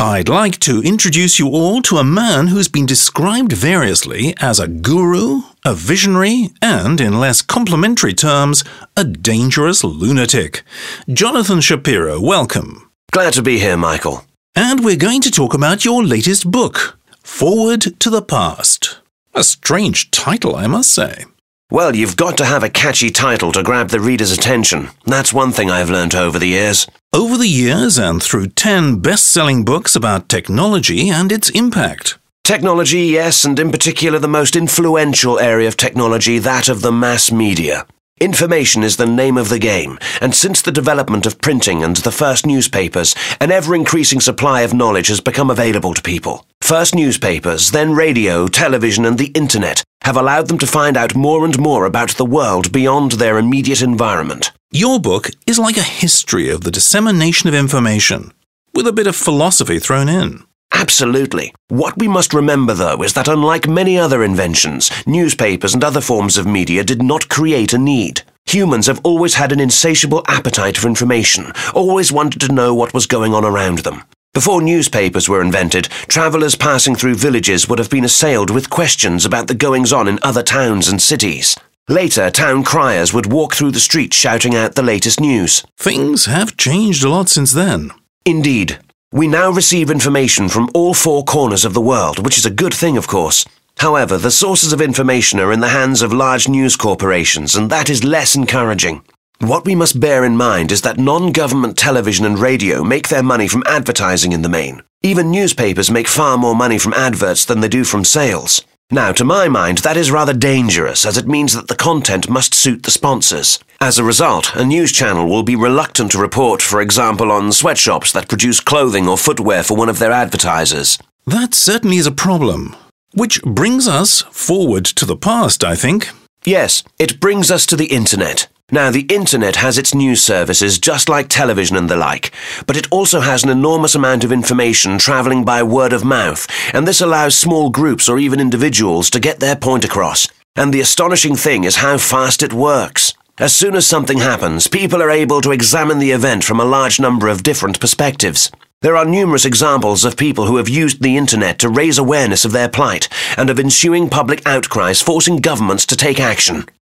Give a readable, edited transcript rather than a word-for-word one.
I'd like to introduce you all to a man who's been described variously as a guru, a visionary, and, in less complimentary terms, a dangerous lunatic. Jonathan Shapiro, welcome. Glad to be here, Michael. And we're going to talk about your latest book, Forward to the Past. A strange title, I must say. Well, you've got to have a catchy title to grab the reader's attention. That's one thing I've learned over the years. Over the years and through 10 best-selling books about technology and its impact. Technology, yes, and in particular the most influential area of technology, that of the mass media. Information is the name of the game, and since the development of printing and the first newspapers, an ever-increasing supply of knowledge has become available to people. First newspapers, then radio, television, and the internet have allowed them to find out more and more about the world beyond their immediate environment. Your book is like a history of the dissemination of information, with a bit of philosophy thrown in. Absolutely. What we must remember, though, is that unlike many other inventions, newspapers and other forms of media did not create a need. Humans have always had an insatiable appetite for information, always wanted to know what was going on around them. Before newspapers were invented, travellers passing through villages would have been assailed with questions about the goings-on in other towns and cities. Later, town criers would walk through the streets shouting out the latest news. Things have changed a lot since then. Indeed. We now receive information from all four corners of the world, which is a good thing, of course. However, the sources of information are in the hands of large news corporations, and that is less encouraging. What we must bear in mind is that non-government television and radio make their money from advertising in the main. Even newspapers make far more money from adverts than they do from sales. Now, to my mind, that is rather dangerous, as it means that the content must suit the sponsors. As a result, a news channel will be reluctant to report, for example, on sweatshops that produce clothing or footwear for one of their advertisers. That certainly is a problem. Which brings us forward to the past, I think. Yes, it brings us to the internet. Now, the internet has its news services just like television and the like, but it also has an enormous amount of information travelling by word of mouth, and this allows small groups or even individuals to get their point across. And the astonishing thing is how fast it works. As soon as something happens, people are able to examine the event from a large number of different perspectives. There are numerous examples of people who have used the internet to raise awareness of their plight and of ensuing public outcries forcing governments to take action.